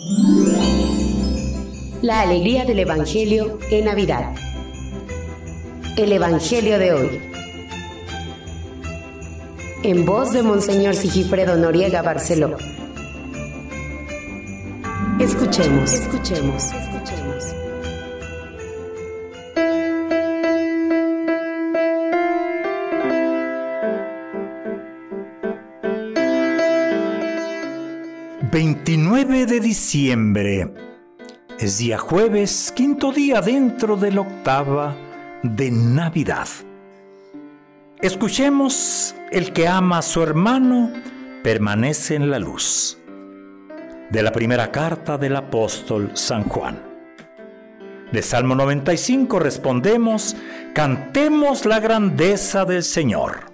La alegría del Evangelio en Navidad. El Evangelio de hoy. En voz de Monseñor Sigifredo Noriega Barceló. Escuchemos. 29 de diciembre. Es día jueves, quinto día dentro de la octava de Navidad. Escuchemos: el que ama a su hermano permanece en la luz. De la primera carta del apóstol San Juan. De Salmo 95 respondemos: cantemos la grandeza del Señor.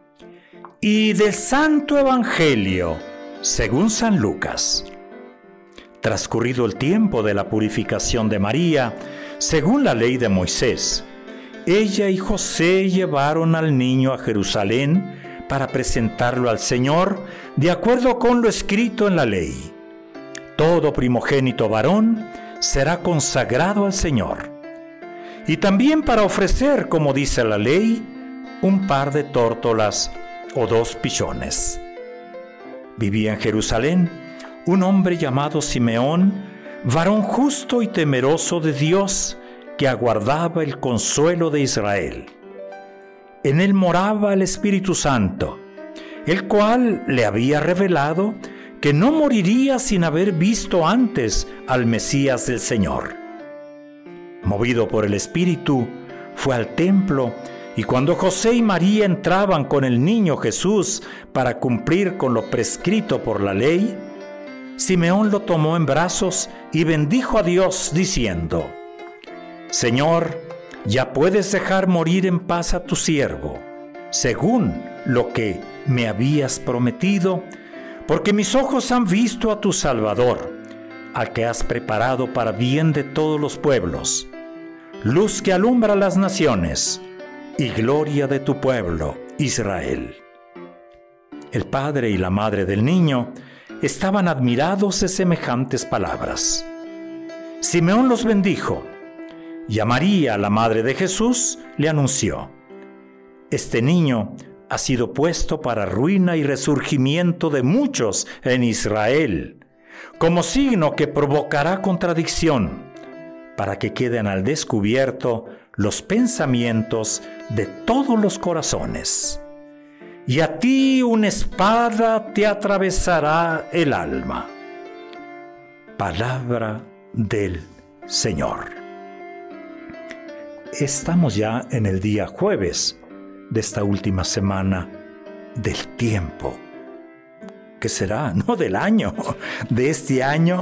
Y del Santo Evangelio según San Lucas. Transcurrido el tiempo de la purificación de María, según la ley de Moisés, ella y José llevaron al niño a Jerusalén para presentarlo al Señor, de acuerdo con lo escrito en la ley. Todo primogénito varón será consagrado al Señor. Y también para ofrecer, como dice la ley, un par de tórtolas o 2 pichones. Vivía en Jerusalén un hombre llamado Simeón, varón justo y temeroso de Dios, que aguardaba el consuelo de Israel. En él moraba el Espíritu Santo, el cual le había revelado que no moriría sin haber visto antes al Mesías del Señor. Movido por el Espíritu, fue al templo, y cuando José y María entraban con el niño Jesús para cumplir con lo prescrito por la ley, Simeón lo tomó en brazos y bendijo a Dios diciendo: Señor, ya puedes dejar morir en paz a tu siervo, según lo que me habías prometido, porque mis ojos han visto a tu Salvador, al que has preparado para bien de todos los pueblos, luz que alumbra las naciones y gloria de tu pueblo, Israel. El padre y la madre del niño estaban admirados de semejantes palabras. Simeón los bendijo, y a María, la madre de Jesús, le anunció: este niño ha sido puesto para ruina y resurgimiento de muchos en Israel, como signo que provocará contradicción, para que queden al descubierto los pensamientos de todos los corazones. Y a ti una espada te atravesará el alma. Palabra del Señor. Estamos ya en el día jueves de esta última semana del tiempo, que será, no del año, de este año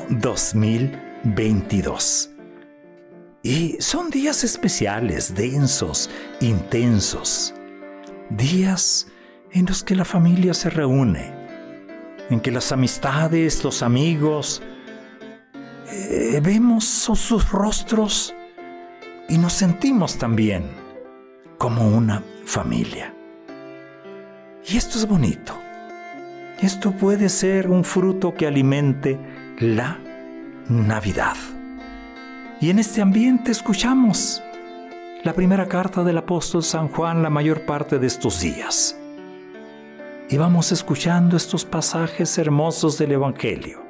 2022. Y son días especiales, densos, intensos. Días en los que la familia se reúne, en que las amistades, los amigos, vemos sus rostros y nos sentimos también como una familia. Y esto es bonito. Esto puede ser un fruto que alimente la Navidad. Y en este ambiente escuchamos la primera carta del apóstol San Juan la mayor parte de estos días. Y vamos escuchando estos pasajes hermosos del Evangelio.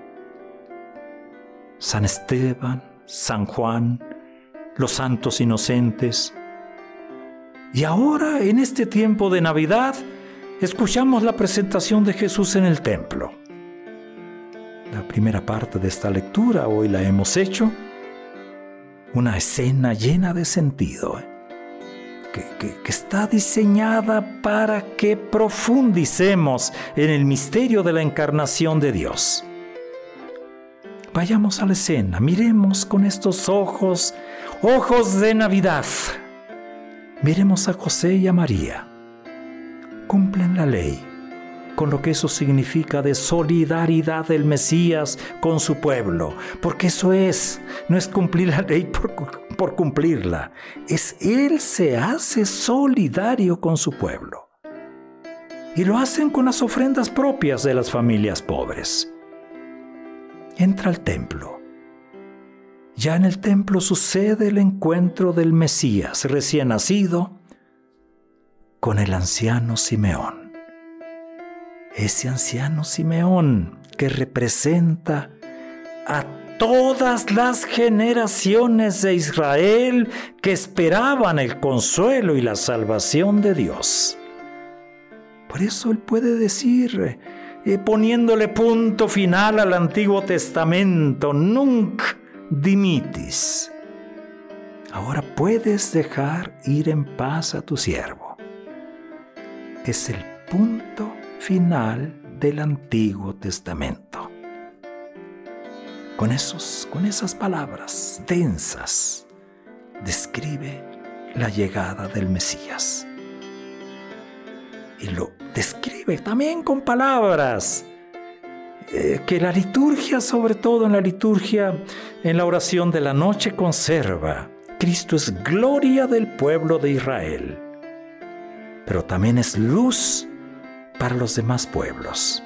San Esteban, San Juan, los santos inocentes. Y ahora, en este tiempo de Navidad, escuchamos la presentación de Jesús en el templo. La primera parte de esta lectura hoy la hemos hecho. Una escena llena de sentido, que está diseñada para que profundicemos en el misterio de la encarnación de Dios. Vayamos a la escena, miremos con estos ojos de Navidad. Miremos a José y a María. Cumplen la ley, con lo que eso significa de solidaridad del Mesías con su pueblo, porque eso no es cumplir la ley por cumplirla, Él se hace solidario con su pueblo. Y lo hacen con las ofrendas propias de las familias pobres. entra al templo. Ya en el templo sucede el encuentro del Mesías recién nacido con el anciano Simeón. Ese anciano Simeón que representa a todas las generaciones de Israel que esperaban el consuelo y la salvación de Dios. Por eso él puede decir, poniéndole punto final al Antiguo Testamento, Nunc dimittis. Ahora puedes dejar ir en paz a tu siervo. Es el punto final del Antiguo Testamento. Con esas palabras densas, describe la llegada del Mesías. Y lo describe también con palabras que la liturgia, sobre todo en la liturgia, en la oración de la noche, conserva. Cristo es gloria del pueblo de Israel, pero también es luz para los demás pueblos.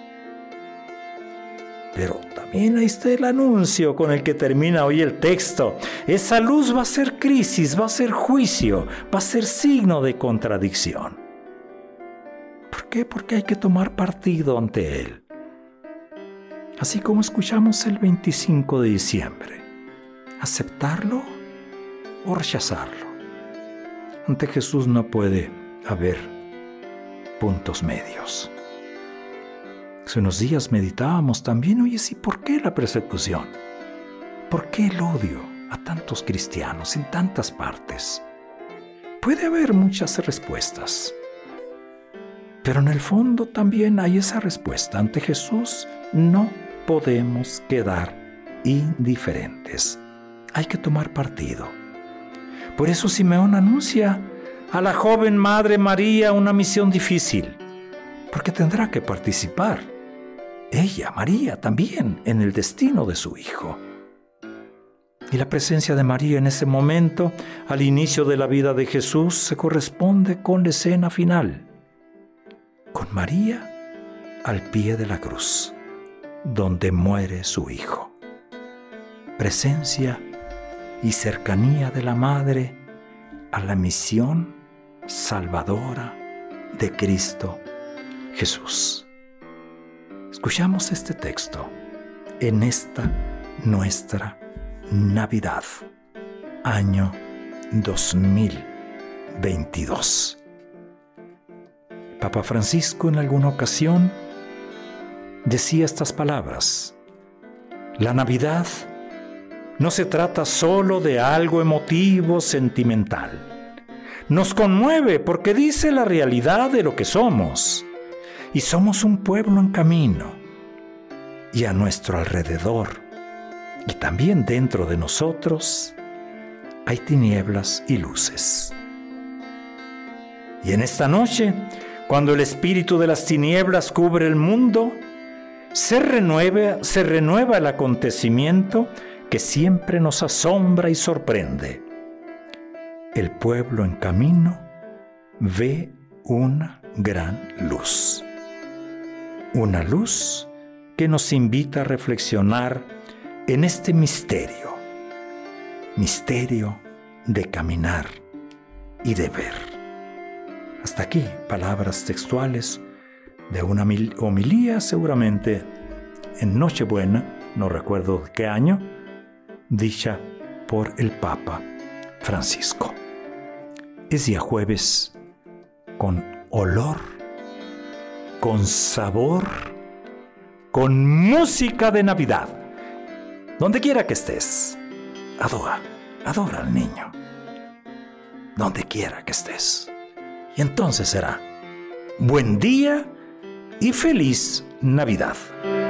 Pero también ahí está el anuncio con el que termina hoy el texto. Esa luz va a ser crisis, va a ser juicio, va a ser signo de contradicción. ¿Por qué? Porque hay que tomar partido ante él. Así como escuchamos el 25 de diciembre. ¿Aceptarlo o rechazarlo? Ante Jesús no puede haber puntos medios. Hace unos días meditábamos también, oye, sí, ¿por qué la persecución? ¿Por qué el odio a tantos cristianos en tantas partes? Puede haber muchas respuestas, pero en el fondo también hay esa respuesta. Ante Jesús no podemos quedar indiferentes. Hay que tomar partido. Por eso Simeón anuncia a la joven Madre María una misión difícil, porque tendrá que participar. Ella, María, también en el destino de su hijo. Y la presencia de María en ese momento, al inicio de la vida de Jesús, se corresponde con la escena final, con María al pie de la cruz, donde muere su hijo. Presencia y cercanía de la Madre a la misión salvadora de Cristo Jesús. Escuchamos este texto en esta nuestra Navidad, año 2022. Papa Francisco en alguna ocasión decía estas palabras: la Navidad no se trata solo de algo emotivo, sentimental. Nos conmueve porque dice la realidad de lo que somos. Y somos un pueblo en camino. Y a nuestro alrededor, y también dentro de nosotros, hay tinieblas y luces. Y en esta noche, cuando el espíritu de las tinieblas cubre el mundo, se renueva el acontecimiento que siempre nos asombra y sorprende. El pueblo en camino ve una gran luz. Una luz que nos invita a reflexionar en este misterio de caminar y de ver. Hasta aquí, palabras textuales de una homilía, seguramente en Nochebuena, no recuerdo de qué año, dicha por el Papa Francisco. Es día jueves, con olor, con sabor, con música de Navidad. Donde quiera que estés, adora al niño. Donde quiera que estés. Y entonces será buen día y feliz Navidad.